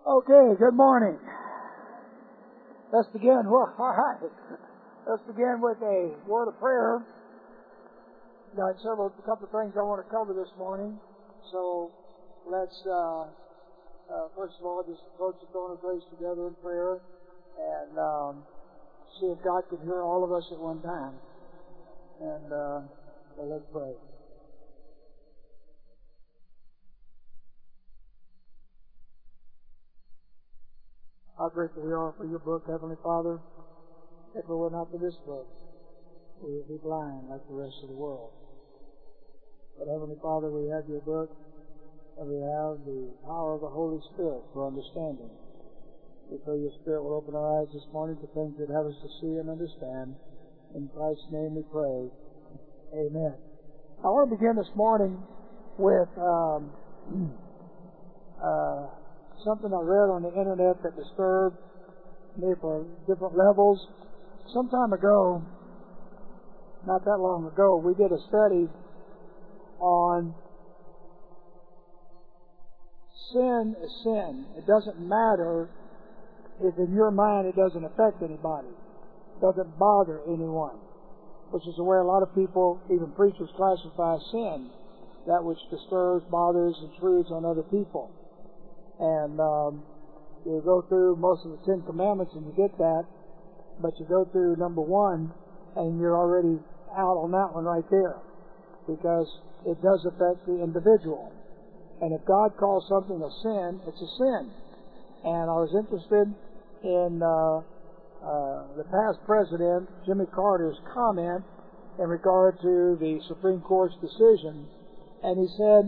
Okay, good morning. Let's begin. Well, all right. Let's begin with a word of prayer. Got a couple of things I want to cover this morning. So let's first of all just approach the throne of grace together in prayer and see if God can hear all of us at one time. And so let's pray. How grateful we are for your book, Heavenly Father. If it were not for this book, we would be blind like the rest of the world. But Heavenly Father, we have your book, and we have the power of the Holy Spirit for understanding. We pray your Spirit will open our eyes this morning to things that have us to see and understand. In Christ's name we pray. Amen. I want to begin this morning with something I read on the internet that disturbed me for different levels. Some time ago, not that long ago, we did a study on sin is sin. It doesn't matter if in your mind it doesn't affect anybody. It doesn't bother anyone, which is the way a lot of people, even preachers, classify sin, that which disturbs, bothers, intrudes on other people. And you go through most of the Ten Commandments and you get that, but you go through number 1 and you're already out on that one right there, because it does affect the individual. And if God calls something a sin, it's a sin. And I was interested in the past president, Jimmy Carter's comment in regard to the Supreme Court's decision. And he said,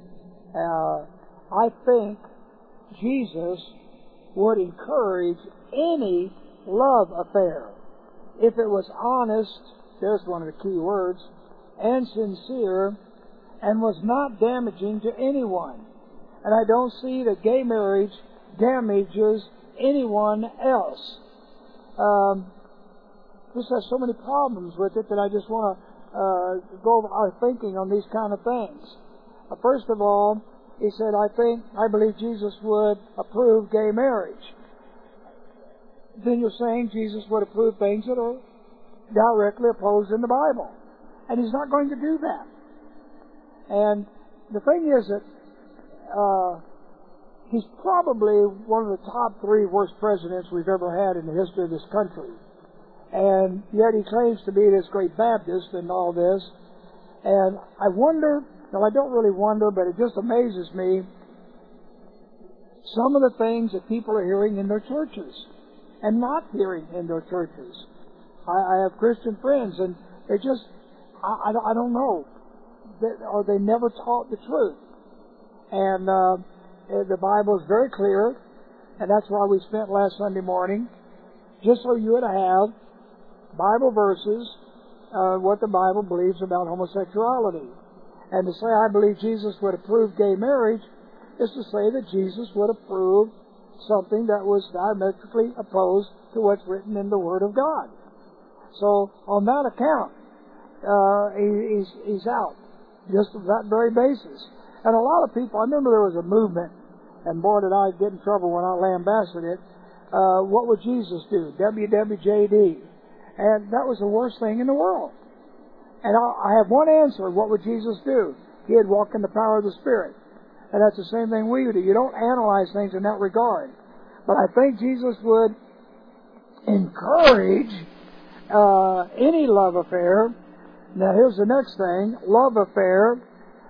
I think Jesus would encourage any love affair if it was honest, there's one of the key words, and sincere, and was not damaging to anyone. And I don't see that gay marriage damages anyone else. This has so many problems with it that I just want to go over our thinking on these kind of things. First of all, he said, I believe Jesus would approve gay marriage. Then you're saying Jesus would approve things that are directly opposed in the Bible. And he's not going to do that. And the thing is that he's probably one of the top 3 worst presidents we've ever had in the history of this country. And yet he claims to be this great Baptist and all this. And I wonder, well, I don't really wonder, but it just amazes me, some of the things that people are hearing in their churches and not hearing in their churches. I have Christian friends, and they just, I don't know, or they never taught the truth. And the Bible is very clear, and that's why we spent last Sunday morning, just so you would have Bible verses, what the Bible believes about homosexuality. And to say I believe Jesus would approve gay marriage is to say that Jesus would approve something that was diametrically opposed to what's written in the Word of God. So on that account, he's out, just on that very basis. And a lot of people, I remember there was a movement, and boy did I get in trouble when I lambasted it. What would Jesus do? WWJD. And that was the worst thing in the world. And I have one answer. What would Jesus do? He'd walk in the power of the Spirit. And that's the same thing we do. You don't analyze things in that regard. But I think Jesus would encourage any love affair. Now here's the next thing. Love affair.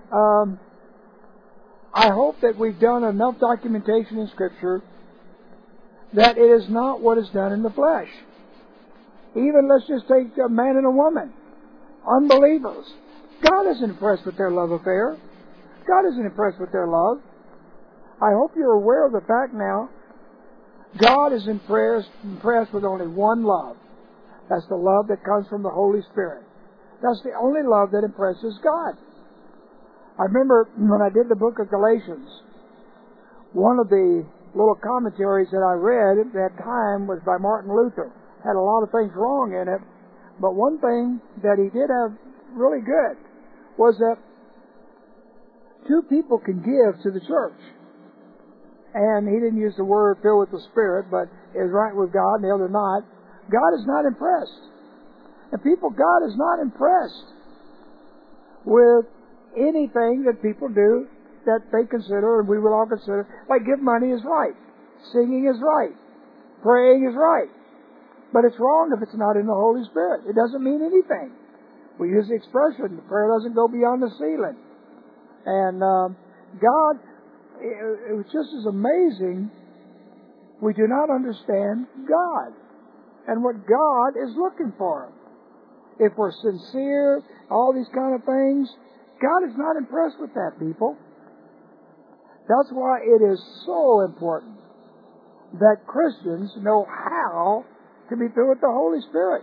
I hope that we've done enough documentation in Scripture that it is not what is done in the flesh. Even let's just take a man and a woman. Unbelievers. God isn't impressed with their love affair. God isn't impressed with their love. I hope you're aware of the fact now, God is impressed with only one love. That's the love that comes from the Holy Spirit. That's the only love that impresses God. I remember when I did the book of Galatians, one of the little commentaries that I read at that time was by Martin Luther. Had a lot of things wrong in it, but one thing that he did have really good was that 2 people can give to the church. and he didn't use the word filled with the Spirit, but is right with God and the other not, God is not impressed. And people, God is not impressed with anything that people do that they consider, and we would all consider, like give money is right, singing is right, praying is right. But it's wrong if it's not in the Holy Spirit. It doesn't mean anything. We use the expression, the prayer doesn't go beyond the ceiling. And God, it was just as amazing, we do not understand God and what God is looking for. If we're sincere, all these kind of things, God is not impressed with that, people. That's why it is so important that Christians know how to be filled with the Holy Spirit.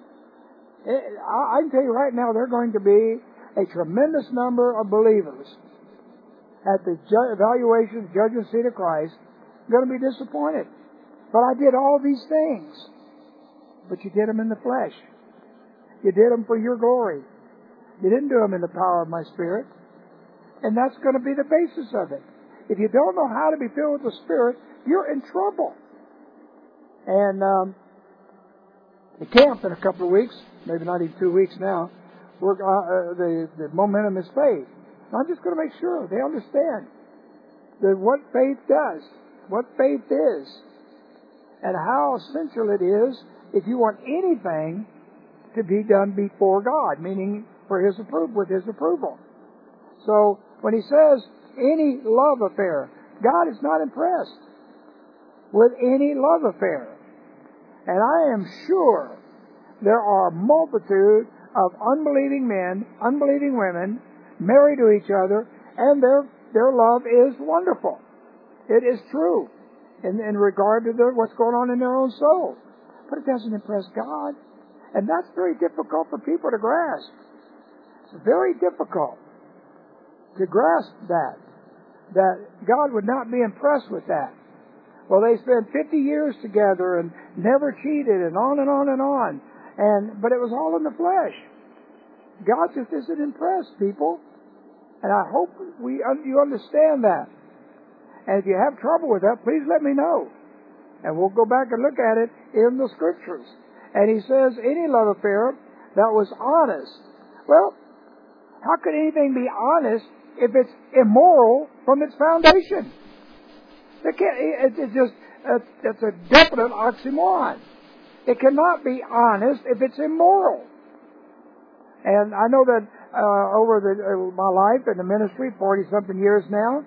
I can tell you right now, there are going to be a tremendous number of believers at the evaluation of Judgment Seat of Christ going to be disappointed. But I did all these things. But you did them in the flesh. You did them for your glory. You didn't do them in the power of my Spirit. And that's going to be the basis of it. If you don't know how to be filled with the Spirit, you're in trouble. And the camp in a couple of weeks, maybe not even 2 weeks now, the momentum is faith. I'm just going to make sure they understand that what faith does, what faith is, and how essential it is if you want anything to be done before God, meaning for His approval, with His approval. So when He says any love affair, God is not impressed with any love affair. And I am sure there are a multitude of unbelieving men, unbelieving women, married to each other, and their love is wonderful. It is true in regard to what's going on in their own soul. But it doesn't impress God. And that's very difficult for people to grasp. It's very difficult to grasp that God would not be impressed with that. Well, they spent 50 years together and never cheated and on and on and on. But it was all in the flesh. God just isn't impressed, people. And I hope you understand that. And if you have trouble with that, please let me know. And we'll go back and look at it in the Scriptures. And he says, any love affair that was honest. Well, how could anything be honest if it's immoral from its foundation? It's a definite oxymoron. It cannot be honest if it's immoral. And I know that over my life in the ministry, 40-something years now,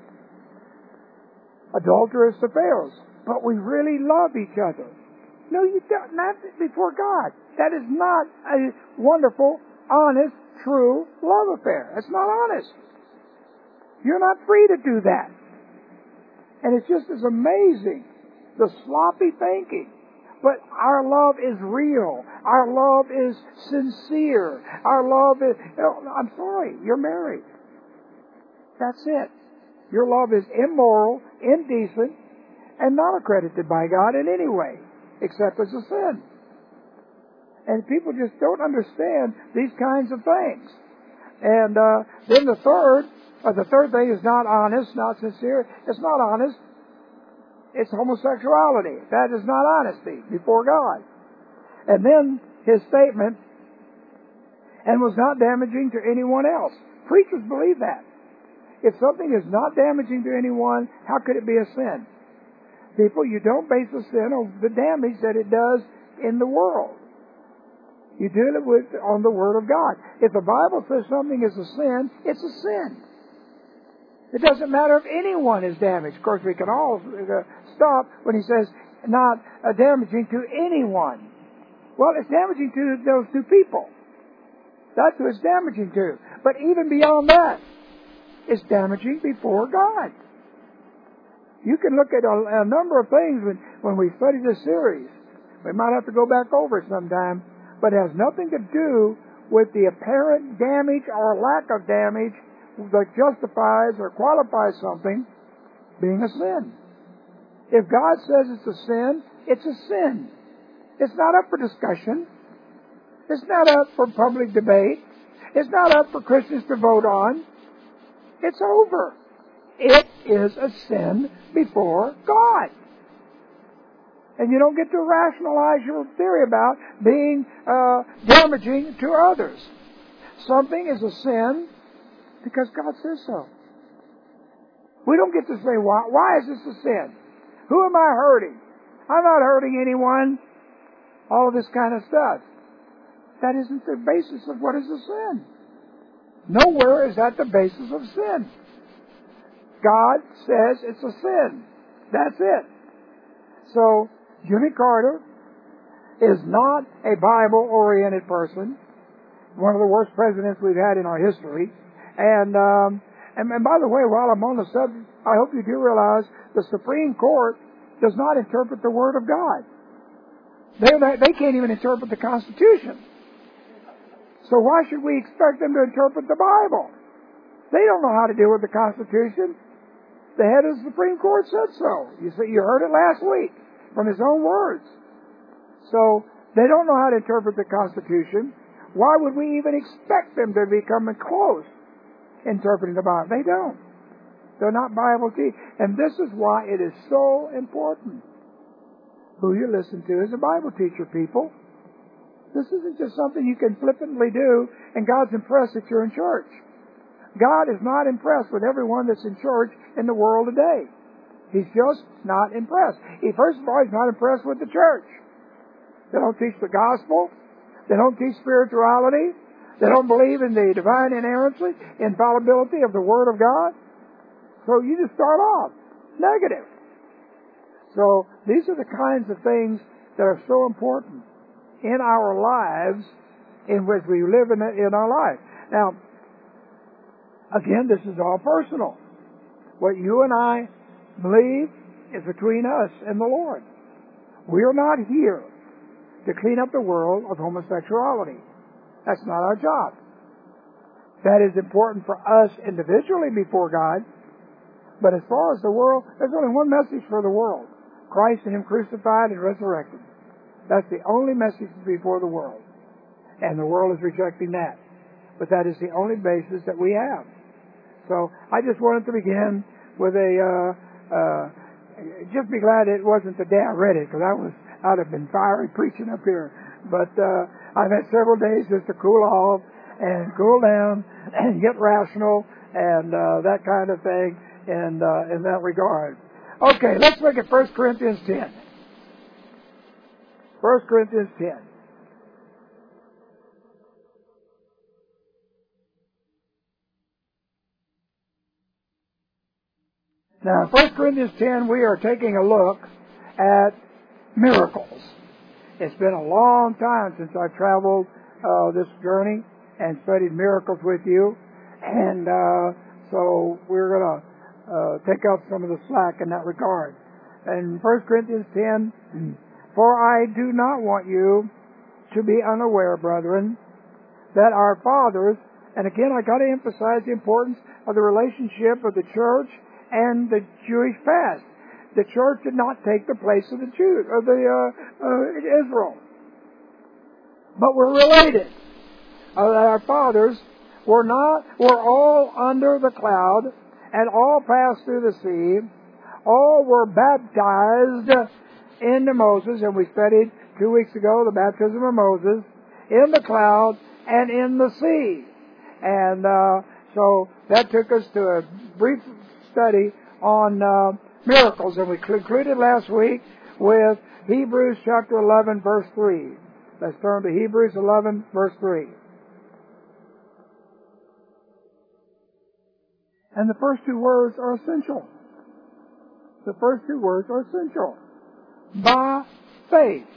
adulterous affairs. But we really love each other. No, you don't. Not before God. That is not a wonderful, honest, true love affair. It's not honest. You're not free to do that. And it's just as amazing, the sloppy thinking. But our love is real. Our love is sincere. Our love is... I'm sorry, you're married. That's it. Your love is immoral, indecent, and not accredited by God in any way, except as a sin. And people just don't understand these kinds of things. And then the third thing is not honest, not sincere. It's not honest. It's homosexuality. That is not honesty before God. And then his statement, and was not damaging to anyone else. Preachers believe that. If something is not damaging to anyone, how could it be a sin? People, you don't base a sin on the damage that it does in the world. You deal it on the Word of God. If the Bible says something is a sin, it's a sin. It doesn't matter if anyone is damaged. Of course, we can all stop when he says not damaging to anyone. Well, it's damaging to those two people. That's who it's damaging to. But even beyond that, it's damaging before God. You can look at a number of things when we study this series. We might have to go back over it sometime. But it has nothing to do with the apparent damage or lack of damage that justifies or qualifies something being a sin. If God says it's a sin, it's a sin. It's not up for discussion. It's not up for public debate. It's not up for Christians to vote on. It's over. It is a sin before God. And you don't get to rationalize your theory about being damaging to others. Something is a sin because God says so. We don't get to say, why is this a sin? Who am I hurting? I'm not hurting anyone. All of this kind of stuff. That isn't the basis of what is a sin. Nowhere is that the basis of sin. God says it's a sin. That's it. So, Jimmy Carter is not a Bible-oriented person. One of the worst presidents we've had in our history. And by the way, while I'm on the subject, I hope you do realize the Supreme Court does not interpret the Word of God. They can't even interpret the Constitution. So why should we expect them to interpret the Bible? They don't know how to deal with the Constitution. The head of the Supreme Court said so. You heard it last week from his own words. So they don't know how to interpret the Constitution. Why would we even expect them to become close interpreting the Bible? They don't. They're not Bible teachers. And this is why it is so important who you listen to as a Bible teacher, people. This isn't just something you can flippantly do and God's impressed that you're in church. God is not impressed with everyone that's in church in the world today. He's just not impressed. First of all, He's not impressed with the church. They don't teach the gospel. They don't teach spirituality. They don't believe in the divine inerrancy, infallibility of the Word of God. So you just start off negative. So these are the kinds of things that are so important in our lives in which we live in our life. Now, again, this is all personal. What you and I believe is between us and the Lord. We are not here to clean up the world of homosexuality. That's not our job. That is important for us individually before God. But as far as the world, there's only one message for the world. Christ and Him crucified and resurrected. That's the only message before the world. And the world is rejecting that. But that is the only basis that we have. So I just wanted to begin with just be glad it wasn't the day I read it, because I'd have been fiery preaching up here. But I've had several days just to cool off and cool down and get rational and that kind of thing in that regard. Okay, let's look at 1 Corinthians 10. 1 Corinthians 10. Now, in 1 Corinthians 10, we are taking a look at miracles. It's been a long time since I've traveled this journey and studied miracles with you. And so we're going to take out some of the slack in that regard. In 1 Corinthians 10, for I do not want you to be unaware, brethren, that our fathers, and again I got to emphasize the importance of the relationship of the church and the Jewish past. The church did not take the place of the Jews, of Israel. But we're related. Our fathers were all under the cloud, and all passed through the sea. All were baptized into Moses, and we studied 2 weeks ago the baptism of Moses, in the cloud and in the sea. And so that took us to a brief study on miracles, and we concluded last week with Hebrews chapter 11, verse 3. Let's turn to Hebrews 11, verse 3. And the first two words are essential. The first two words are essential. By faith.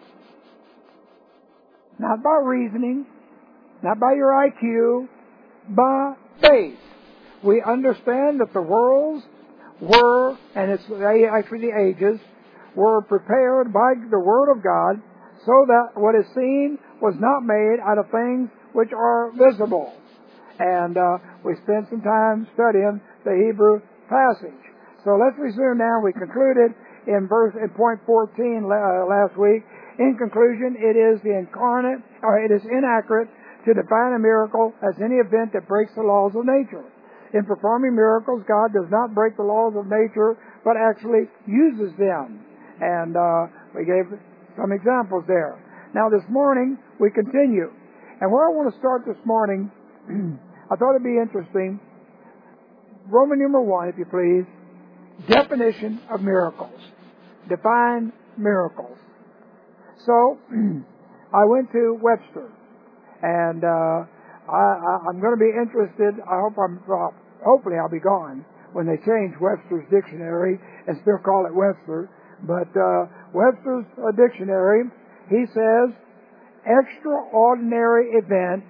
Not by reasoning, not by your IQ, by faith. We understand that the worlds were, and it's actually the ages, were prepared by the Word of God, so that what is seen was not made out of things which are visible. And we spent some time studying the Hebrew passage. So let's resume now. We concluded in point 14 last week. In conclusion, it is inaccurate to define a miracle as any event that breaks the laws of nature. In performing miracles, God does not break the laws of nature, but actually uses them. And we gave some examples there. Now this morning, we continue. And where I want to start this morning, I thought it'd be interesting. Roman numeral 1, if you please. Definition of miracles. Define miracles. So, I went to Webster. And I'm going to be interested. Hopefully I'll be gone when they change Webster's dictionary and still call it Webster. But Webster's dictionary, he says, extraordinary event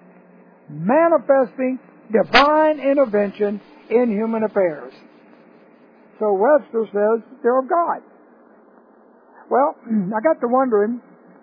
manifesting divine intervention in human affairs. So Webster says they're of God. Well, I got to wondering,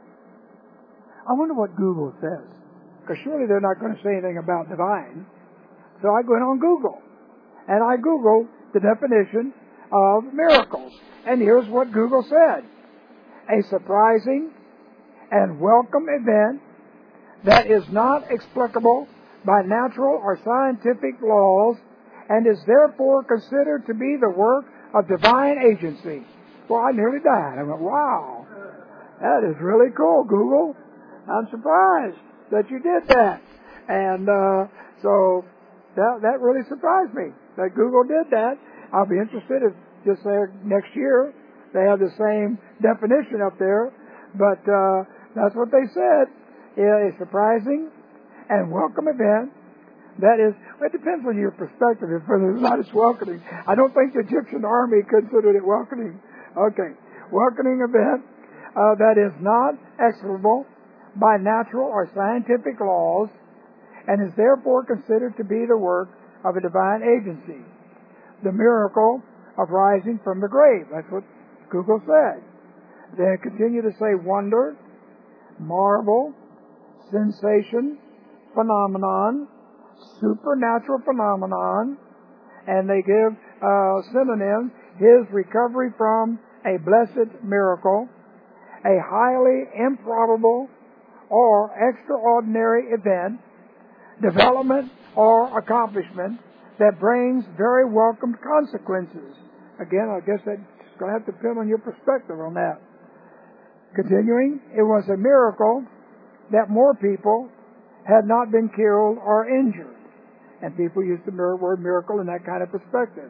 I wonder what Google says. Because surely they're not going to say anything about divine. So I went on Google. And I Googled the definition of miracles. And here's what Google said. A surprising and welcome event that is not explicable by natural or scientific laws and is therefore considered to be the work of divine agency. Well, I nearly died. I went, wow, that is really cool, Google. I'm surprised that you did that. And so that really surprised me that Google did that. I'll be interested if just say next year they have the same definition up there. But that's what they said. A surprising and welcome event. That is, it depends on your perspective if it's not as welcoming. I don't think the Egyptian army considered it welcoming. Okay. Welcoming event that is not execrable by natural or scientific laws and is therefore considered to be the work of a divine agency. The miracle of rising from the grave. That's what Google said. They continue to say wonder, marvel, sensation, phenomenon, supernatural phenomenon, and they give synonyms: his recovery from a blessed miracle, a highly improbable or extraordinary event, development or accomplishment that brings very welcome consequences. Again, I guess that's going to have to depend on your perspective on that. Continuing, it was a miracle that more people had not been killed or injured. And people use the word miracle in that kind of perspective.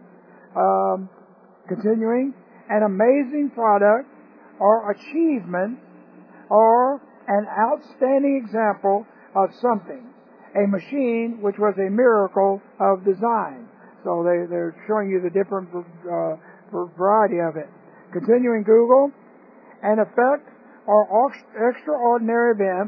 Continuing, an amazing product or achievement or an outstanding example of something. A machine which was a miracle of design. So they're showing you the different variety of it. Continuing Google, an effect or extraordinary event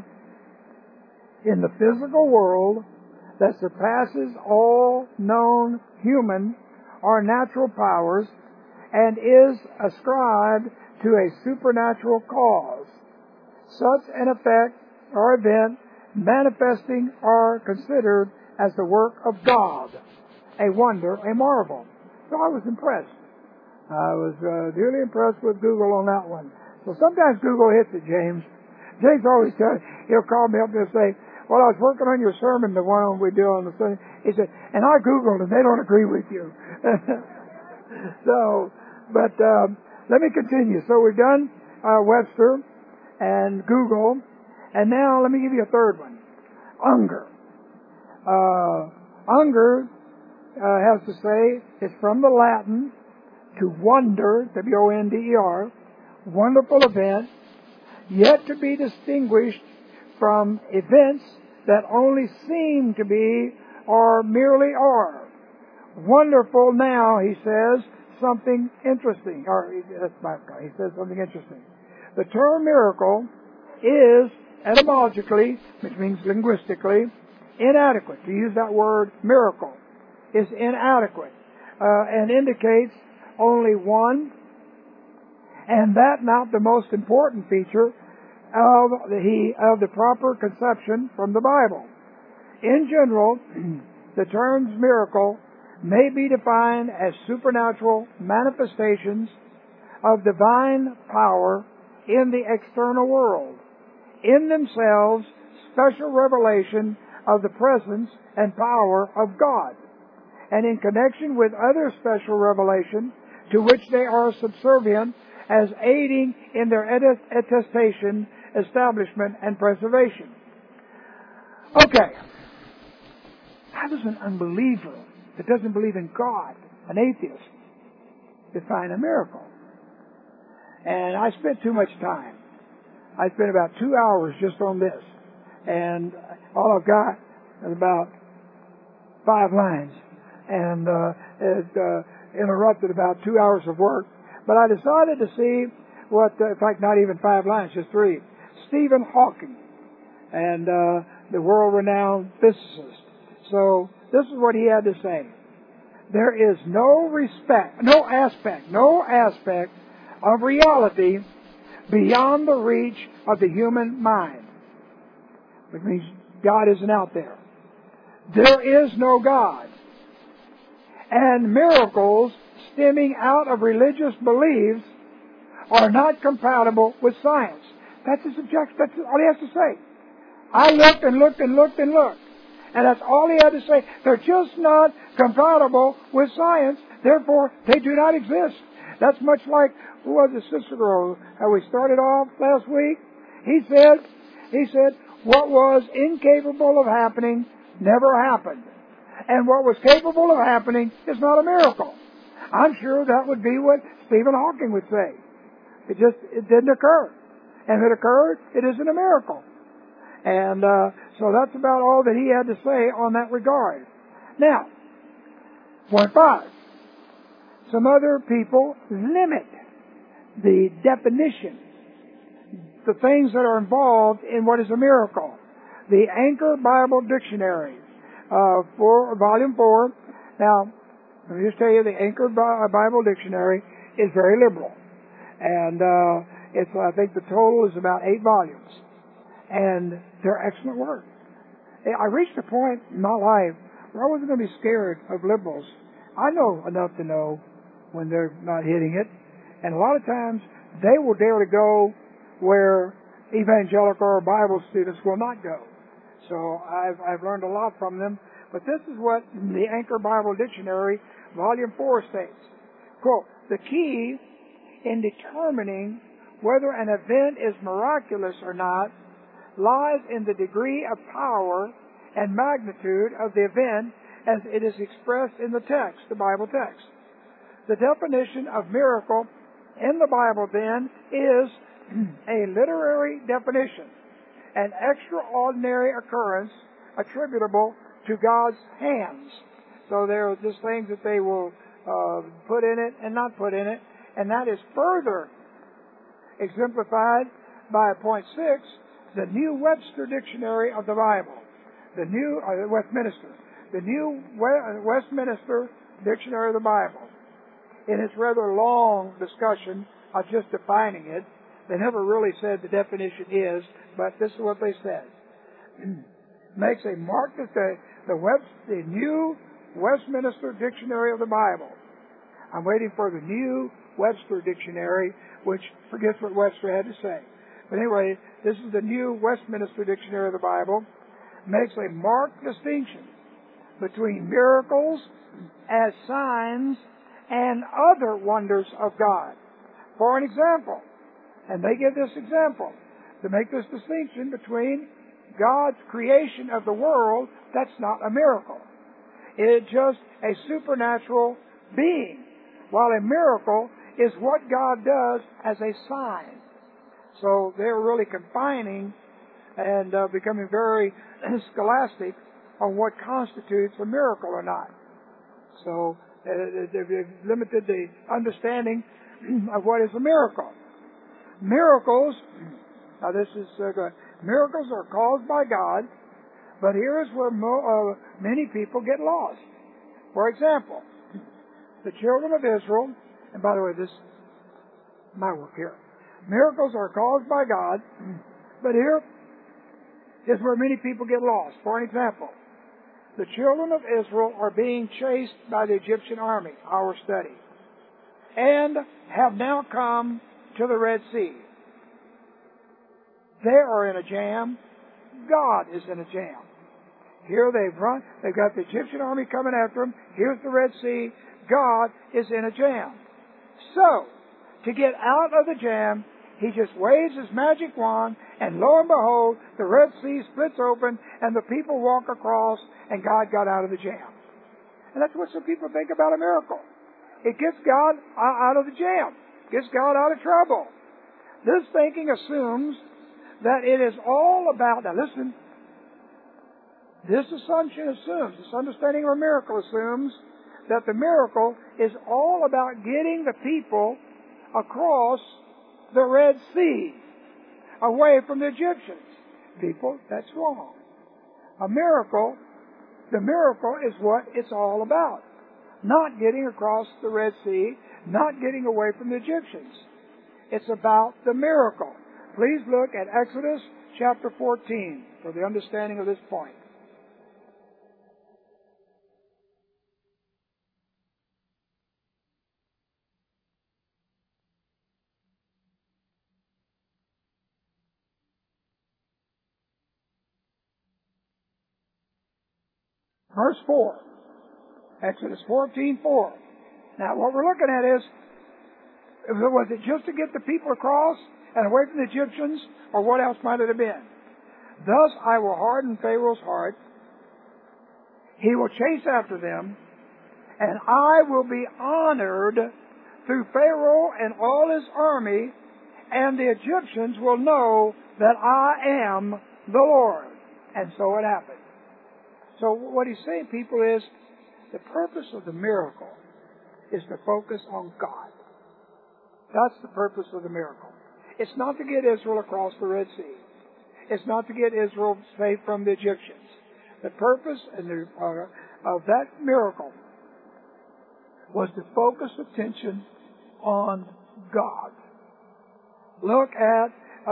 in the physical world that surpasses all known human or natural powers and is ascribed to a supernatural cause. Such an effect or event manifesting are considered as the work of God, a wonder, a marvel. So I was impressed. I was really impressed with Google on that one. So sometimes Google hits it, James. James always tells, he'll call me up and say, well, I was working on your sermon, the one we do on the Sunday. He said, and I Googled and they don't agree with you. So, but let me continue. So we've done Webster and Google, and now let me give you a third one. Unger. Unger has to say, it's from the Latin to wonder, W-O-N-D-E-R, wonderful event, yet to be distinguished from events that only seem to be or merely are. Wonderful now, he says, something interesting. He says something interesting. The term miracle is etymologically, which means linguistically, inadequate. To use that word miracle is inadequate and indicates only one, and that not the most important feature of the proper conception from the Bible. In general, the terms miracle may be defined as supernatural manifestations of divine power in the external world, in themselves special revelation of the presence and power of God. and in connection with other special revelation to which they are subservient as aiding in their attestation, establishment, and preservation. Okay. How does an unbeliever that doesn't believe in God, an atheist, define a miracle? And I spent too much time. I spent about 2 hours just on this. And all I've got is about 5 lines. And it interrupted about 2 hours of work. But I decided to see what, in fact, not even 5 lines, just 3. Stephen Hawking, and the world-renowned physicist. So this is what he had to say. There is no aspect of reality beyond the reach of the human mind. Which means God isn't out there. There is no God. And miracles stemming out of religious beliefs are not compatible with science. That's his objection. That's all he has to say. I looked and looked and looked and looked. And that's all he had to say. They're just not compatible with science. Therefore, they do not exist. That's much like, who was the sister girl how we started off last week? He said, what was incapable of happening never happened. And what was capable of happening is not a miracle. I'm sure that would be what Stephen Hawking would say. It didn't occur. And if it occurred, it isn't a miracle. And so that's about all that he had to say on that regard. Now, point 5. Some other people limit the definition, the things that are involved in what is a miracle. The Anchor Bible Dictionary, volume 4. Now, let me just tell you, the Anchor Bible Dictionary is very liberal. And I think the total is about 8 volumes. And they're excellent work. I reached a point in my life where I wasn't going to be scared of liberals. I know enough to know when they're not hitting it. And a lot of times, they will dare to go where evangelical or Bible students will not go. So I've learned a lot from them. But this is what the Anchor Bible Dictionary, Volume 4 states. Quote, the key in determining whether an event is miraculous or not lies in the degree of power and magnitude of the event as it is expressed in the text, the Bible text. The definition of miracle in the Bible, then, is a literary definition, an extraordinary occurrence attributable to God's hands. So there are just things that they will put in it and not put in it, and that is further exemplified by point 6, the New Webster Dictionary of the Bible, the New Westminster, the New Westminster Dictionary of the Bible. In its rather long discussion of just defining it, they never really said the definition is, but this is what they said. Makes a mark that the New Westminster Dictionary of the Bible. I'm waiting for the New Webster Dictionary, which forgets what Webster had to say. But anyway, this is the New Westminster Dictionary of the Bible. Makes a marked distinction between miracles as signs and other wonders of God. For an example, and they give this example to make this distinction between God's creation of the world, that's not a miracle. It's just a supernatural being, while a miracle is what God does as a sign. So they're really confining and becoming very scholastic on what constitutes a miracle or not. So they've limited the understanding of what is a miracle. Miracles, now this is good. Miracles are caused by God, but here's where many people get lost. For example, the children of Israel, and by the way, this is my work here. Miracles are caused by God, but here is where many people get lost. For an example, the children of Israel are being chased by the Egyptian army, our study, and have now come to the Red Sea. They are in a jam. God is in a jam. Here they've run. They've got the Egyptian army coming after them. Here's the Red Sea. God is in a jam. So, to get out of the jam, he just waves his magic wand, and lo and behold, the Red Sea splits open, and the people walk across, and God got out of the jam. And that's what some people think about a miracle. It gets God out of the jam. Gets God out of trouble. This thinking assumes that it is all about, now listen, this assumption assumes, this understanding of a miracle assumes that the miracle is all about getting the people across the Red Sea, away from the Egyptians. People, that's wrong. The miracle is what it's all about. Not getting across the Red Sea, not getting away from the Egyptians. It's about the miracle. Please look at Exodus chapter 14 for the understanding of this point. Verse 4. Exodus 14:4. Now, what we're looking at is, was it just to get the people across and away from the Egyptians, or what else might it have been? Thus I will harden Pharaoh's heart. He will chase after them, and I will be honored through Pharaoh and all his army, and the Egyptians will know that I am the Lord. And so it happened. So what he's saying, people, is the purpose of the miracle is to focus on God. That's the purpose of the miracle. It's not to get Israel across the Red Sea. It's not to get Israel safe from the Egyptians. The purpose of that miracle was to focus attention on God. Look at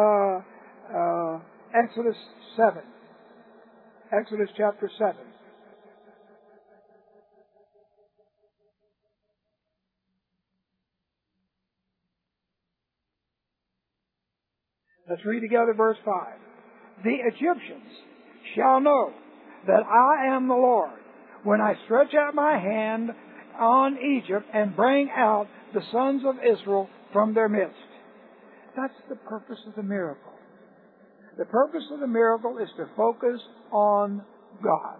Exodus 7. Exodus chapter 7. Let's read together verse 5. The Egyptians shall know that I am the Lord when I stretch out my hand on Egypt and bring out the sons of Israel from their midst. That's the purpose of the miracle. The purpose of the miracle is to focus on God.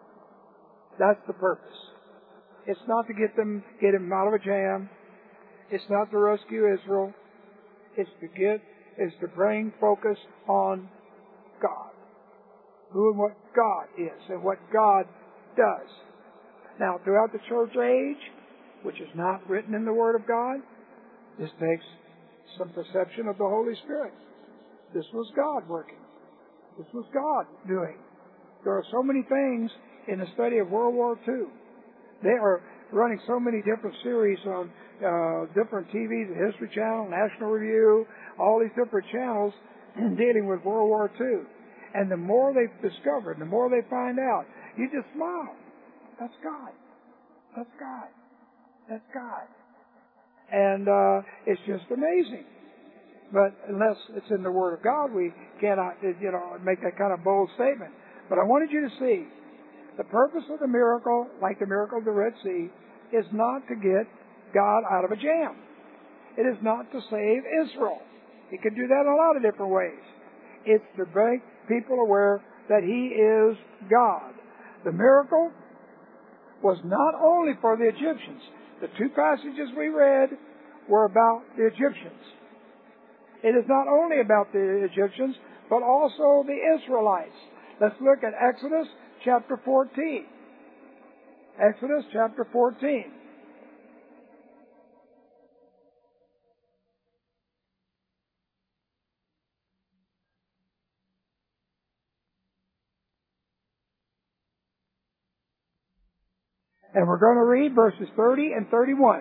That's the purpose. It's not to get him out of a jam. It's not to rescue Israel. It's to bring focus on God. Who and what God is and what God does. Now, throughout the church age, which is not written in the Word of God, this takes some perception of the Holy Spirit. This was God working. This was God doing. There are so many things in the study of World War II. They are running so many different series on different TVs, the History Channel, National Review, all these different channels dealing with World War II. And the more they've discovered, the more they find out, you just smile. That's God. That's God. That's God. And it's just amazing. But unless it's in the Word of God, we cannot, make that kind of bold statement. But I wanted you to see, the purpose of the miracle, like the miracle of the Red Sea, is not to get God out of a jam. It is not to save Israel. He can do that in a lot of different ways. It's to make people aware that He is God. The miracle was not only for the Egyptians. The two passages we read were about the Egyptians. It is not only about the Egyptians, but also the Israelites. Let's look at Exodus chapter 14. Exodus chapter 14. And we're going to read verses 30 and 31.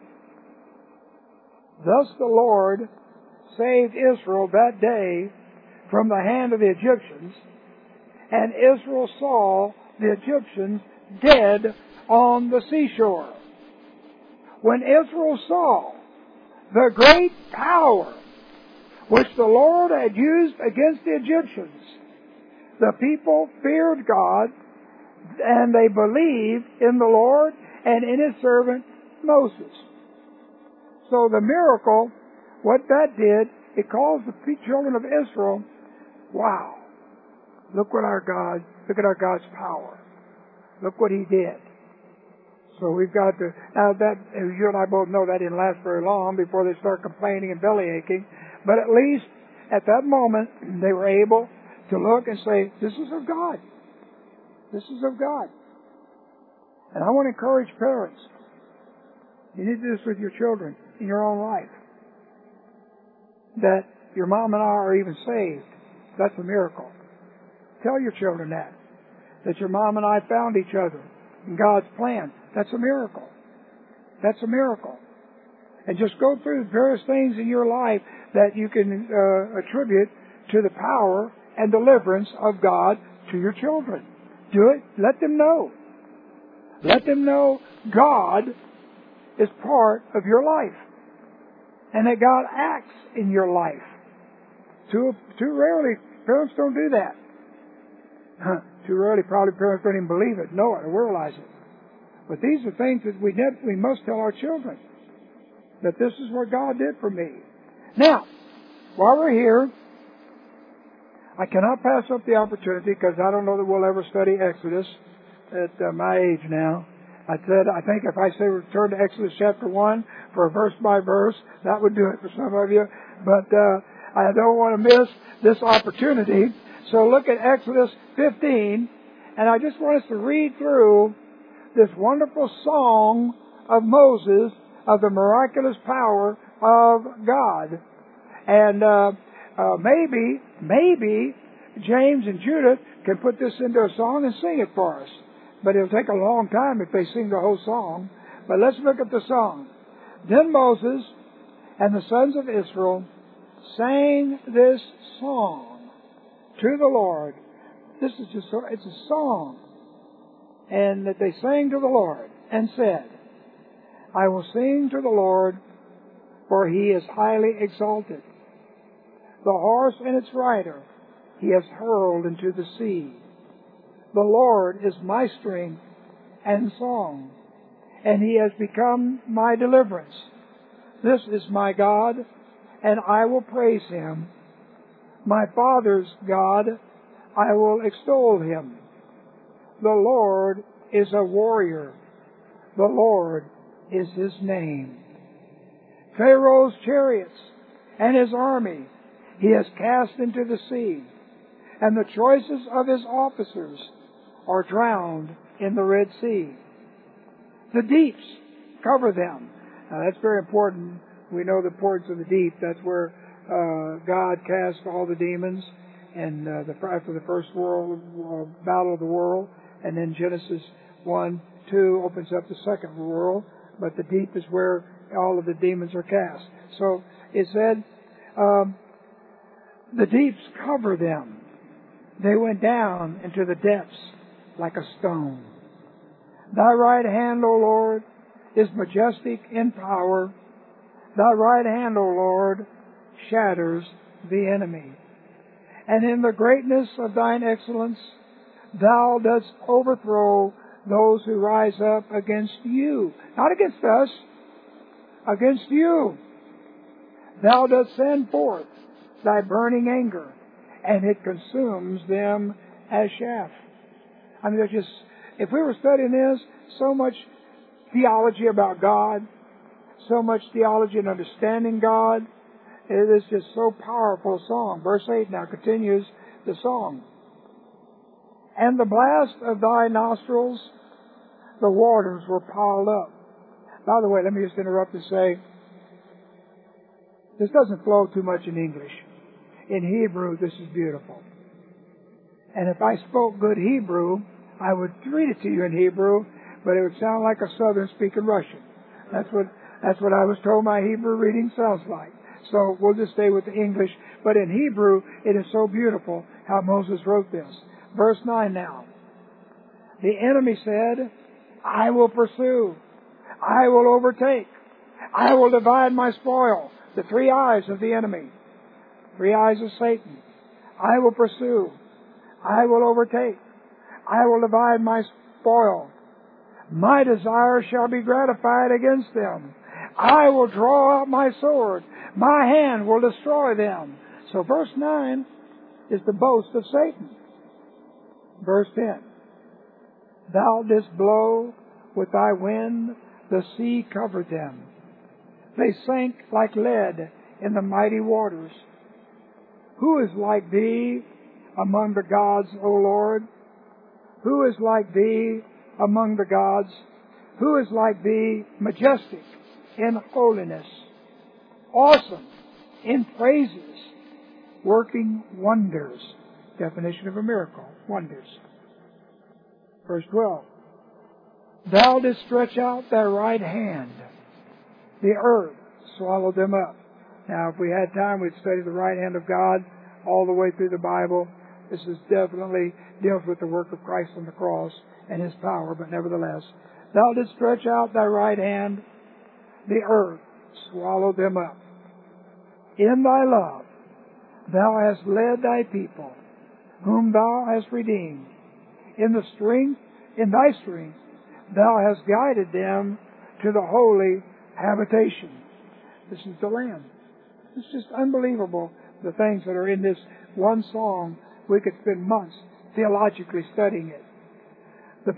Thus the Lord saved Israel that day from the hand of the Egyptians, and Israel saw the Egyptians dead on the seashore. When Israel saw the great power which the Lord had used against the Egyptians, the people feared God And they believed in the Lord and in His servant Moses. So the miracle, what that did, it caused the children of Israel, wow, look at our God's power. Look what He did. So we've got to, now that, you and I both know that didn't last very long before they start complaining and belly aching. But at least at that moment, they were able to look and say, this is of God. This is of God. And I want to encourage parents. You need to do this with your children in your own life. That your mom and I are even saved. That's a miracle. Tell your children that. That your mom and I found each other in God's plan. That's a miracle. That's a miracle. And just go through various things in your life that you can attribute to the power and deliverance of God to your children. Do it. Let them know. Let them know God is part of your life. And that God acts in your life. Too rarely, parents don't do that. Too rarely, probably parents don't even believe it, know it, or realize it. But these are things that we must tell our children. That this is what God did for me. Now, while we're here, I cannot pass up the opportunity, because I don't know that we'll ever study Exodus at my age now. I think if I say return to Exodus chapter 1 for a verse by verse, that would do it for some of you. But I don't want to miss this opportunity. So look at Exodus 15, and I just want us to read through this wonderful song of Moses of the miraculous power of God. And maybe James and Judith can put this into a song and sing it for us. But it'll take a long time if they sing the whole song. But let's look at the song. Then Moses and the sons of Israel sang this song to the Lord. This is just, it's a song. And that they sang to the Lord and said, I will sing to the Lord, for He is highly exalted. The horse and its rider He has hurled into the sea. The Lord is my strength and song, and He has become my deliverance. This is my God, and I will praise Him. My father's God, I will extol Him. The Lord is a warrior. The Lord is His name. Pharaoh's chariots and his army He has cast into the sea, and the choices of his officers are drowned in the Red Sea. The deeps cover them. Now that's very important. We know the importance of the deep. That's where God cast all the demons, and after the first battle of the world, and then Genesis 1:2 opens up the second world. But the deep is where all of the demons are cast. So it said, the deeps cover them. They went down into the depths like a stone. Thy right hand, O Lord, is majestic in power. Thy right hand, O Lord, shatters the enemy. And in the greatness of Thine excellence, Thou dost overthrow those who rise up against You. Not against us, against You. Thou dost send forth Thy burning anger, and it consumes them as chaff. I mean, if we were studying this, so much theology about God, so much theology and understanding God. It is just so powerful song. Verse 8 now continues the song. And the blast of Thy nostrils, the waters were piled up. By the way, let me just interrupt to say, this doesn't flow too much in English. In Hebrew, this is beautiful. And if I spoke good Hebrew, I would read it to you in Hebrew, but it would sound like a Southern speaking Russian. That's what I was told my Hebrew reading sounds like. So we'll just stay with the English. But in Hebrew, it is so beautiful how Moses wrote this. Verse 9 now. The enemy said, I will pursue. I will overtake. I will divide my spoil. The three eyes of the enemy. Three eyes of Satan. I will pursue. I will overtake. I will divide my spoil. My desire shall be gratified against them. I will draw out my sword. My hand will destroy them. So verse 9 is the boast of Satan. Verse 10. Thou didst blow with thy wind, the sea covered them. They sank like lead in the mighty waters. Who is like thee among the gods, O Lord? Who is like thee among the gods? Who is like thee, majestic in holiness, awesome in praises, working wonders? Definition of a miracle, wonders. Verse 12. Thou didst stretch out thy right hand. The earth swallowed them up. Now, if we had time, we'd study the right hand of God all the way through the Bible. This is definitely deals with the work of Christ on the cross and His power, but nevertheless, thou didst stretch out thy right hand, the earth swallowed them up. In thy love thou hast led thy people, whom thou hast redeemed. In thy strength, thou hast guided them to the holy habitation. This is the land. It's just unbelievable, the things that are in this one song. We could spend months theologically studying it. The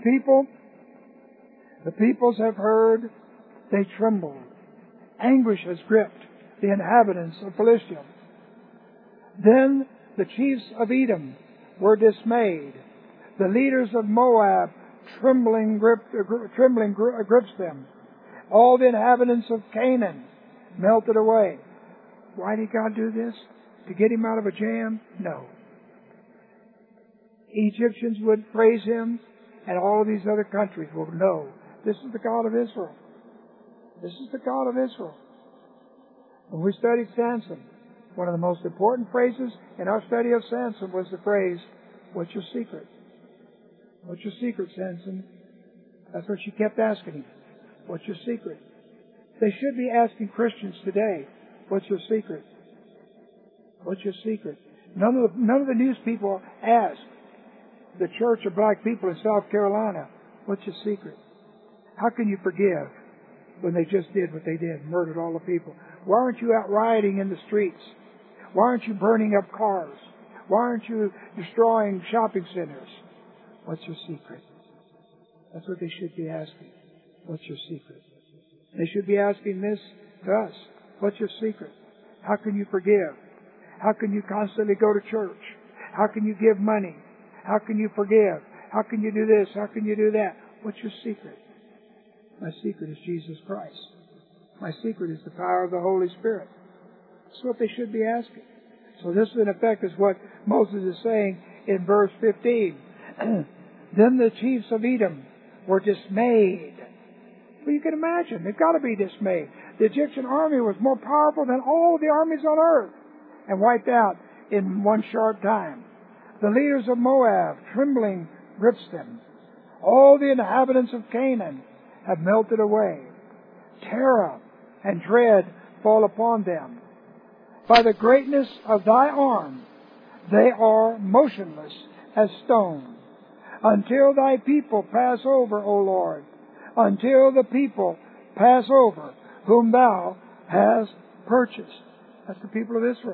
peoples have heard, they trembled. Anguish has gripped the inhabitants of Philistia. Then the chiefs of Edom were dismayed. The leaders of Moab trembling grips them. All the inhabitants of Canaan melted away. Why did God do this? To get him out of a jam? No. Egyptians would praise him, and all of these other countries will know this is the God of Israel. This is the God of Israel. When we studied Samson, one of the most important phrases in our study of Samson was the phrase, "What's your secret?" "What's your secret, Samson?" That's what she kept asking him. "What's your secret?" They should be asking Christians today, "What's your secret?" What's your secret? None of the news people ask the church of black people in South Carolina, "What's your secret? How can you forgive when they just did what they did, murdered all the people? Why aren't you out rioting in the streets? Why aren't you burning up cars? Why aren't you destroying shopping centers? What's your secret?" That's what they should be asking. What's your secret? They should be asking this to us. What's your secret? How can you forgive? How can you constantly go to church? How can you give money? How can you forgive? How can you do this? How can you do that? What's your secret? My secret is Jesus Christ. My secret is the power of the Holy Spirit. That's what they should be asking. So this, in effect, is what Moses is saying in verse 15. Then the chiefs of Edom were dismayed. Well, you can imagine. They've got to be dismayed. The Egyptian army was more powerful than all the armies on earth and wiped out in one short time. The leaders of Moab, trembling, grips them. All the inhabitants of Canaan have melted away. Terror and dread fall upon them. By the greatness of thy arm, they are motionless as stone. Until thy people pass over, O Lord, until the people pass over, whom thou hast purchased. That's the people of Israel.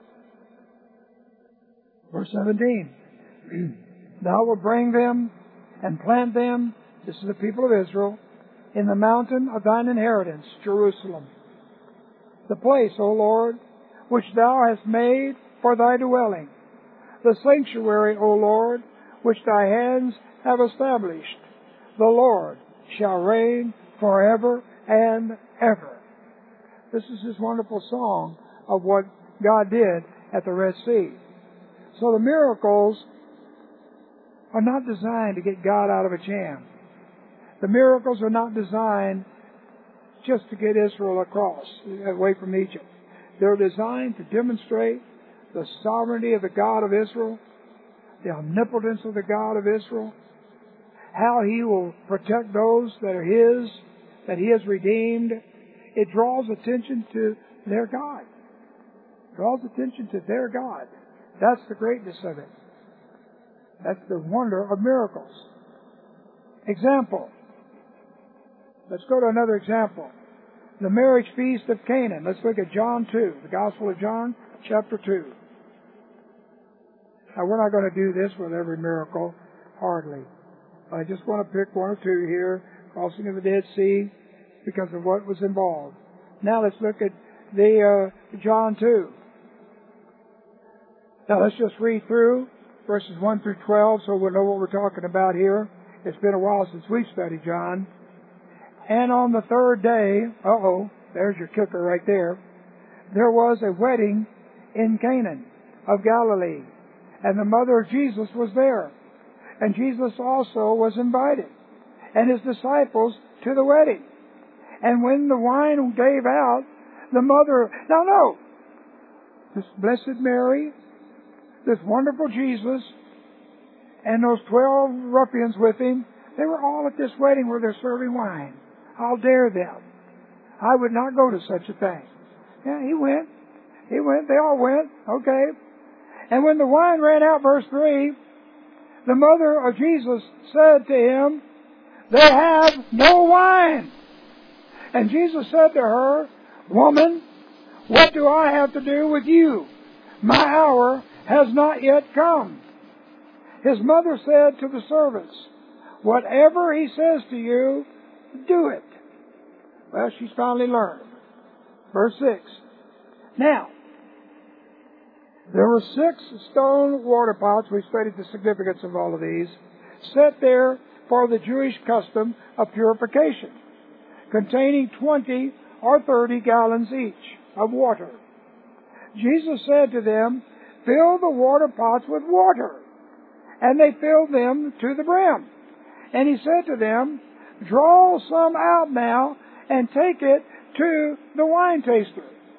Verse 17. Thou wilt bring them and plant them, this is the people of Israel, in the mountain of thine inheritance, Jerusalem. The place, O Lord, which thou hast made for thy dwelling. The sanctuary, O Lord, which thy hands have established. The Lord shall reign forever and ever. This is his wonderful song of what God did at the Red Sea. So the miracles are not designed to get God out of a jam. The miracles are not designed just to get Israel across, away from Egypt. They're designed to demonstrate the sovereignty of the God of Israel, the omnipotence of the God of Israel, how He will protect those that are His, that He has redeemed. It draws attention to their God. It draws attention to their God. That's the greatness of it. That's the wonder of miracles. Example. Let's go to another example. The marriage feast of Canaan. Let's look at John 2, the Gospel of John, chapter 2. Now, we're not going to do this with every miracle, hardly. I just want to pick one or two here, crossing of the Dead Sea, because of what was involved. Now, let's look at the John 2. Now, let's just read through verses 1 through 12 so we'll know what we're talking about here. It's been a while since we've studied John. And on the third day, there's your kicker right there, there was a wedding in Canaan of Galilee, and the mother of Jesus was there. And Jesus also was invited, and his disciples to the wedding. And when the wine gave out, the mother... This Blessed Mary, this wonderful Jesus, and those 12 ruffians with him, they were all at this wedding where they're serving wine. I'll dare them. I would not go to such a thing. Yeah, he went. They all went. Okay. And when the wine ran out, verse 3, the mother of Jesus said to him, they have no wine. And Jesus said to her, Woman, what do I have to do with you? My hour has not yet come. His mother said to the servants, Whatever he says to you, do it. Well, she's finally learned. Verse 6. Now, there were 6 stone water pots. We studied the significance of all of these. Set there for the Jewish custom of purification, containing 20 or 30 gallons each of water. Jesus said to them, Fill the water pots with water. And they filled them to the brim. And he said to them, Draw some out now and take it to the wine taster,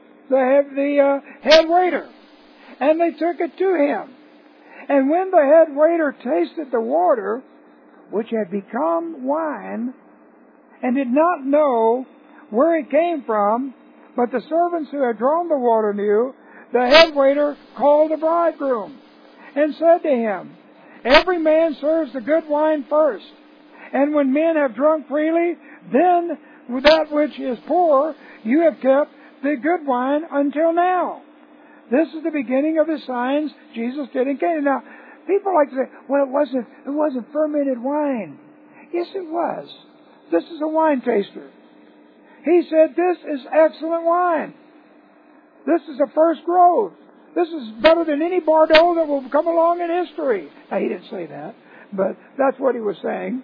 the head waiter. And they took it to him. And when the head waiter tasted the water, which had become wine, and did not know where it came from, but the servants who had drawn the water knew, the head waiter called the bridegroom and said to him, Every man serves the good wine first, and when men have drunk freely, then with that which is poor, you have kept the good wine until now. This is the beginning of the signs Jesus did in Canaan. Now, people like to say, well, it wasn't fermented wine. Yes, it was. This is a wine taster. He said, this is excellent wine. This is a first growth. This is better than any Bordeaux that will come along in history. Now, he didn't say that, but that's what he was saying.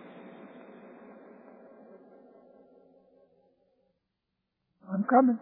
I'm coming.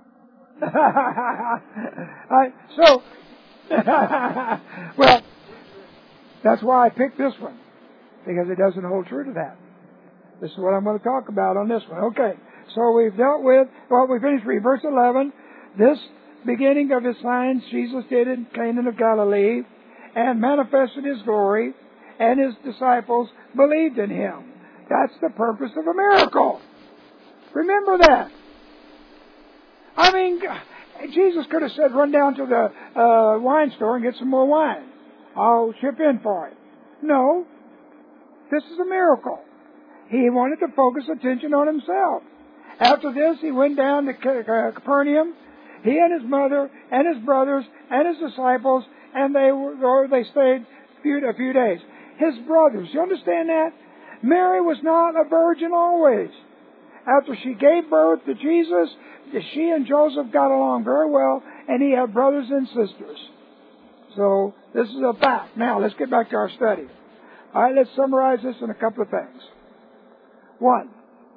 Well, that's why I picked this one, because it doesn't hold true to that. This is what I'm going to talk about on this one. Okay, so we've dealt with, we finished reading verse 11. This beginning of his signs Jesus did in Canaan of Galilee, and manifested his glory, and his disciples believed in him. That's the purpose of a miracle. Remember that. I mean, Jesus could have said, run down to the wine store and get some more wine. I'll chip in for it. No. This is a miracle. He wanted to focus attention on himself. After this, he went down to Capernaum, he and his mother and his brothers and his disciples, and they stayed a few days. His brothers, you understand that? Mary was not a virgin always. After she gave birth to Jesus, she and Joseph got along very well, and he had brothers and sisters. So, this is a fact. Now, let's get back to our study. All right, let's summarize this in a couple of things. 1,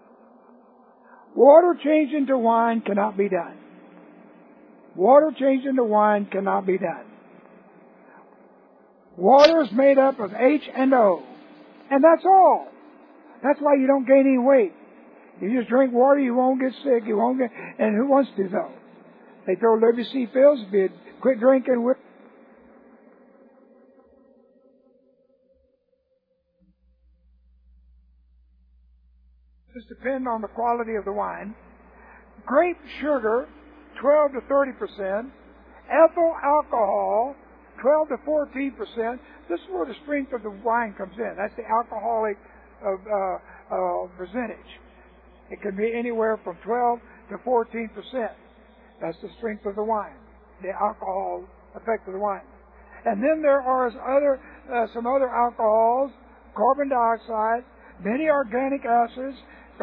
water changed into wine cannot be done. Water changed into wine cannot be done. Water is made up of H&O, and that's all. That's why you don't gain any weight. You just drink water, you won't get sick, and who wants to though? They told W.C. Fields if you'd quit drinking with just depend on the quality of the wine. Grape sugar, 12 to 30%. Ethyl alcohol 12 to 14%, this is where the strength of the wine comes in. That's the alcoholic percentage. It can be anywhere from 12 to 14%. That's the strength of the wine, the alcohol effect of the wine. And then there are some other alcohols, carbon dioxide, many organic acids,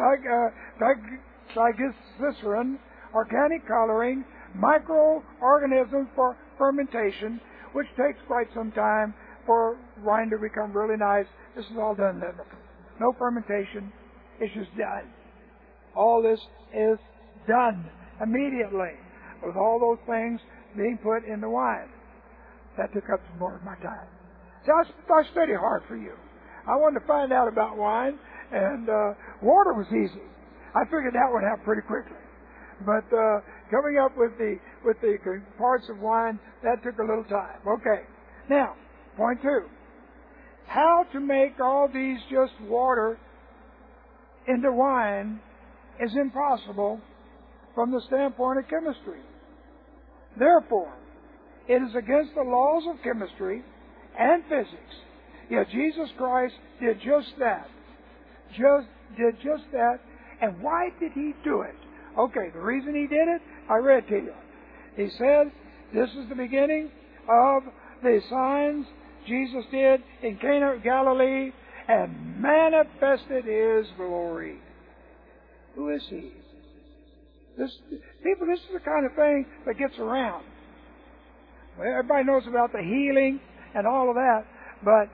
triglycerin, organic coloring, microorganisms for fermentation, which takes quite some time for wine to become really nice. This is all done. No fermentation. It's just done. All this is done immediately with all those things being put in the wine. That took up some more of my time. So I studied hard for you. I wanted to find out about wine, and water was easy. I figured that one out pretty quickly. But coming up with the parts of wine, that took a little time. Okay. Now, point 2. How to make all these just water into wine is impossible from the standpoint of chemistry. Therefore, it is against the laws of chemistry and physics. Yet Jesus Christ did just that. Did just that. And why did He do it? Okay, the reason He did it, I read to you. He said, this is the beginning of the signs Jesus did in Cana of Galilee and manifested His glory. Who is He? This is the kind of thing that gets around. Well, everybody knows about the healing and all of that, but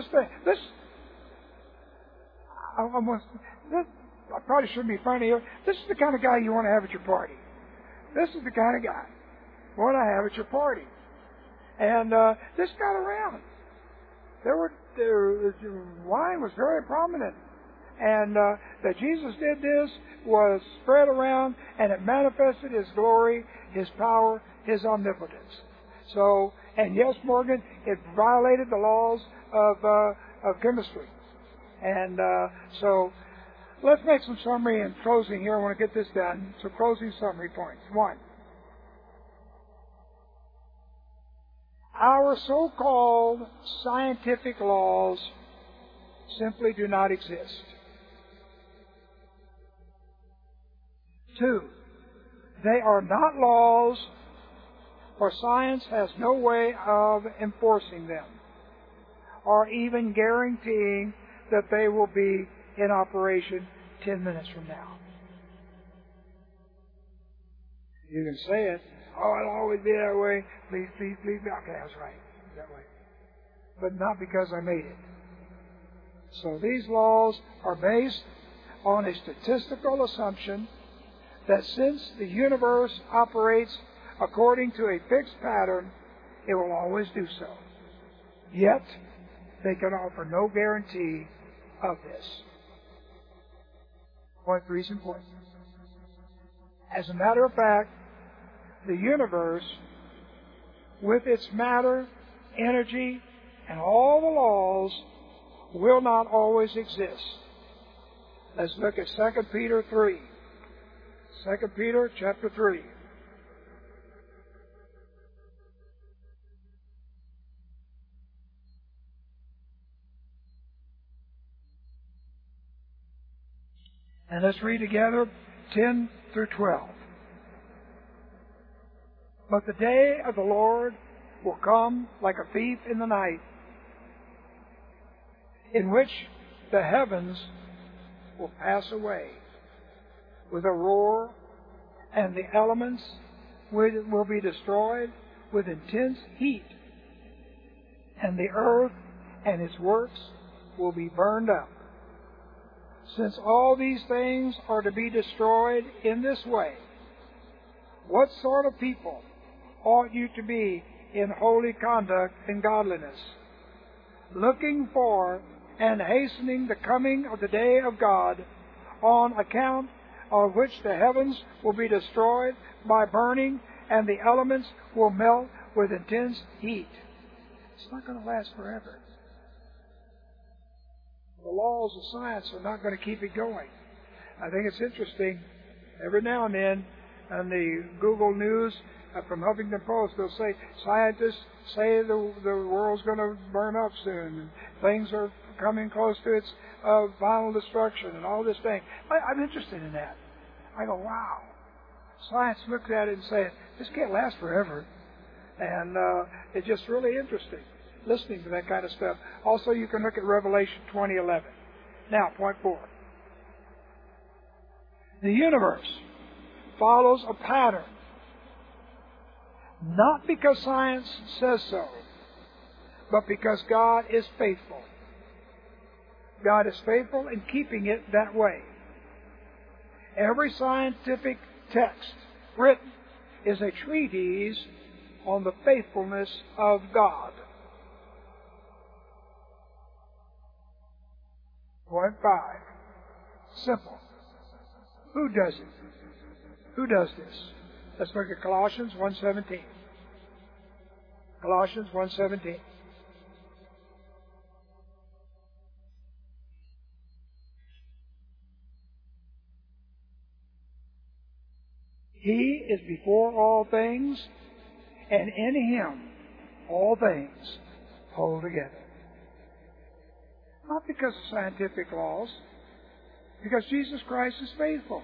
I probably shouldn't be funny here. This is the kind of guy you want to have at your party. This is the kind of guy you want to have at your party. And this got around. Wine was very prominent. And that Jesus did this was spread around, and it manifested His glory, His power, His omnipotence. So, and yes, Morgan, it violated the laws of chemistry. And so, let's make some summary and closing here. I want to get this done. So, closing summary points. 1. Our so-called scientific laws simply do not exist. 2. They are not laws, for science has no way of enforcing them, or even guaranteeing that they will be in operation 10 minutes from now. You can say it. Oh, it'll always be that way. Please, please, please. Okay, that's right. That way. But not because I made it. So these laws are based on a statistical assumption that since the universe operates according to a fixed pattern, it will always do so. Yet, they can offer no guarantee of this. Point 3 is important. As a matter of fact, the universe, with its matter, energy, and all the laws, will not always exist. Let's look at 2 Peter 3. 2 Peter chapter 3. And let's read together 10 through 12. But the day of the Lord will come like a thief in the night, in which the heavens will pass away with a roar, and the elements will be destroyed with intense heat, and the earth and its works will be burned up. Since all these things are to be destroyed in this way, what sort of people ought you to be in holy conduct and godliness, looking for and hastening the coming of the day of God, on account of which the heavens will be destroyed by burning, and the elements will melt with intense heat? It's not going to last forever. The laws of science are not going to keep it going. I think it's interesting, every now and then on the Google News, from Huffington Post, they'll say scientists say the world's going to burn up soon, and things are coming close to its final destruction, and all this thing. I'm interested in that. I go, wow. Science looks at it and says, this can't last forever. And it's just really interesting listening to that kind of stuff. Also, you can look at Revelation 20:11. Now, point 4. The universe follows a pattern, not because science says so, but because God is faithful. God is faithful in keeping it that way. Every scientific text written is a treatise on the faithfulness of God. Point 5. Simple. Who does it? Who does this? Let's look at Colossians 1:17. Colossians 1:17. He is before all things, and in Him all things hold together. Not because of scientific laws, because Jesus Christ is faithful.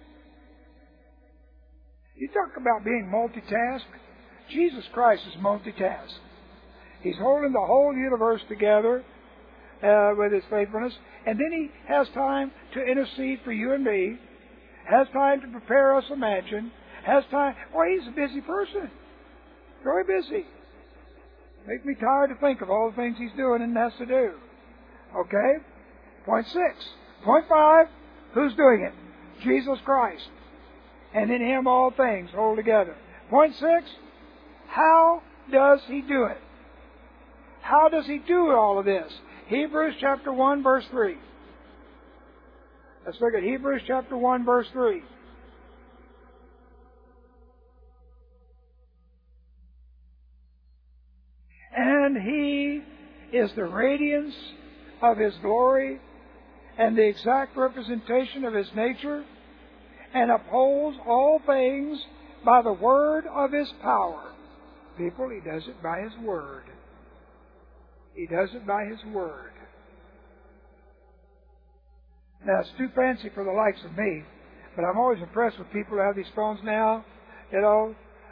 You talk about being multitask. Jesus Christ is multitask. He's holding the whole universe together with His faithfulness, and then He has time to intercede for you and me, has time to prepare us a mansion, has time. Well, He's a busy person. Very busy. Makes me tired to think of all the things He's doing and has to do. Okay? Point 6. Point 5. Who's doing it? Jesus Christ. And in Him all things hold together. Point 6. How does He do it? How does He do all of this? Hebrews chapter 1, verse 3. Let's look at Hebrews chapter 1, verse 3. And He is the radiance of His glory and the exact representation of His nature, and upholds all things by the word of His power. People, He does it by His word. He does it by His word. Now, it's too fancy for the likes of me, but I'm always impressed with people who have these phones now. You know,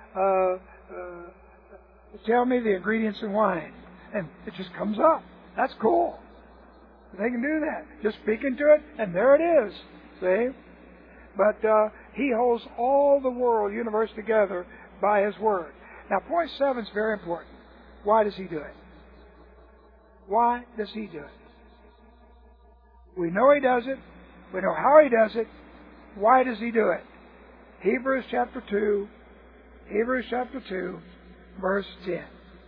tell me the ingredients in wine, and it just comes up. That's cool. They can do that. Just speak into it, and there it is. See? But He holds all the world, universe together by His word. Now, point 7 is very important. Why does He do it? Why does He do it? We know He does it. We know how He does it. Why does He do it? Hebrews chapter 2, verse 10.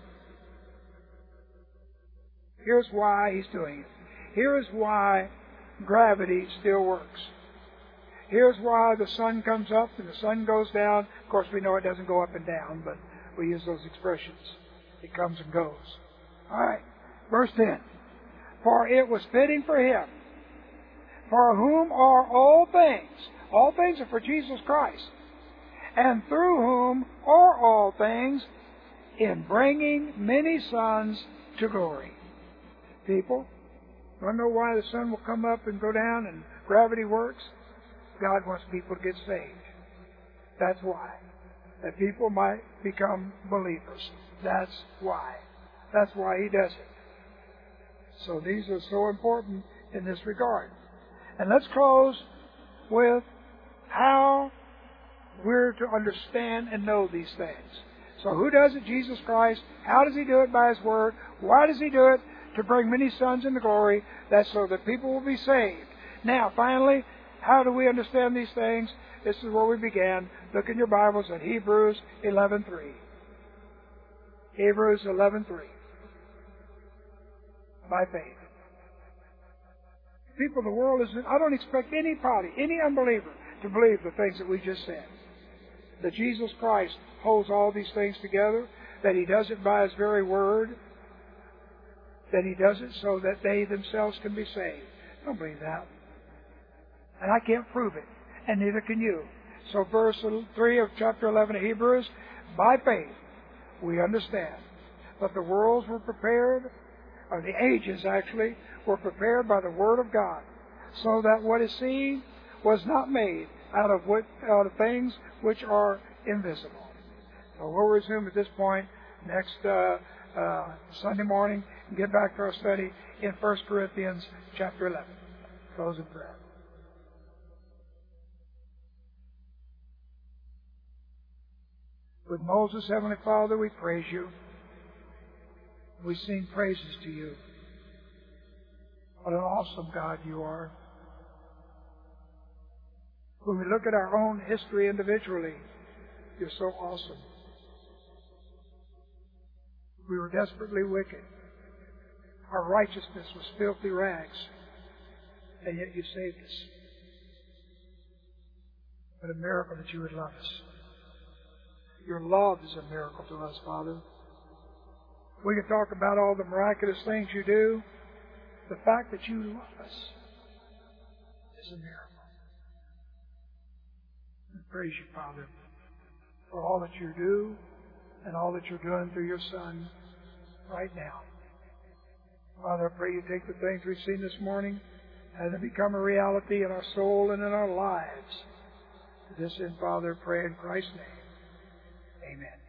Here's why He's doing it. Here is why gravity still works. Here's why the sun comes up and the sun goes down. Of course, we know it doesn't go up and down, but we use those expressions. It comes and goes. All right, verse 10. For it was fitting for Him, for whom are all things. All things are for Jesus Christ. And through whom are all things, in bringing many sons to glory. People, want to know why the sun will come up and go down and gravity works? God wants people to get saved. That's why. That people might become believers. That's why. That's why He does it. So these are so important in this regard. And let's close with how we're to understand and know these things. So who does it? Jesus Christ. How does He do it? By His Word. Why does He do it? To bring many sons into glory. That's so that people will be saved. Now, finally, how do we understand these things? This is where we began. Look in your Bibles at Hebrews 11:3. Hebrews 11:3. By faith. People, the world isn't. I don't expect anybody, any unbeliever, to believe the things that we just said. That Jesus Christ holds all these things together, that He does it by His very word, that He does it so that they themselves can be saved. I don't believe that. And I can't prove it, and neither can you. So verse 3 of chapter 11 of Hebrews, by faith we understand that the worlds were prepared, or the ages actually, were prepared by the Word of God, so that what is seen was not made out of things which are invisible. So we'll resume at this point next Sunday morning and get back to our study in 1 Corinthians chapter 11. Close in prayer. With Moses, Heavenly Father, we praise you. We sing praises to you. What an awesome God you are. When we look at our own history individually, you're so awesome. We were desperately wicked. Our righteousness was filthy rags, and yet you saved us. What a miracle that you would love us. Your love is a miracle to us, Father. We can talk about all the miraculous things you do. The fact that you love us is a miracle. We praise you, Father, for all that you do and all that you're doing through your Son right now. Father, I pray you take the things we've seen this morning and they become a reality in our soul and in our lives. To this end, Father, I pray in Christ's name. Amen.